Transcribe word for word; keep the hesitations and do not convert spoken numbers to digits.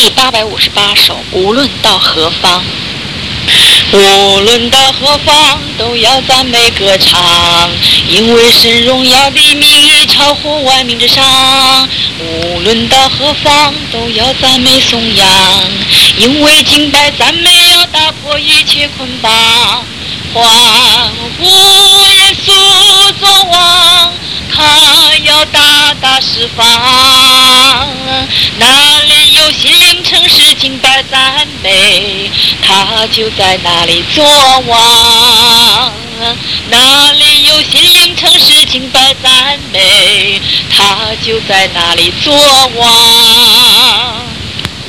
第八百五十八首，无论到何方。 无论到何方，都要赞美歌唱，因为神荣耀的名义超乎万民之上。无论到何方，都要赞美颂扬，因为敬拜赞美要打破一切捆绑。欢呼耶稣作王，他要大大释放。哪里有心灵诚实敬拜赞美，他就在那里作王。哪里有心灵诚实敬拜赞美，他就在那里作王。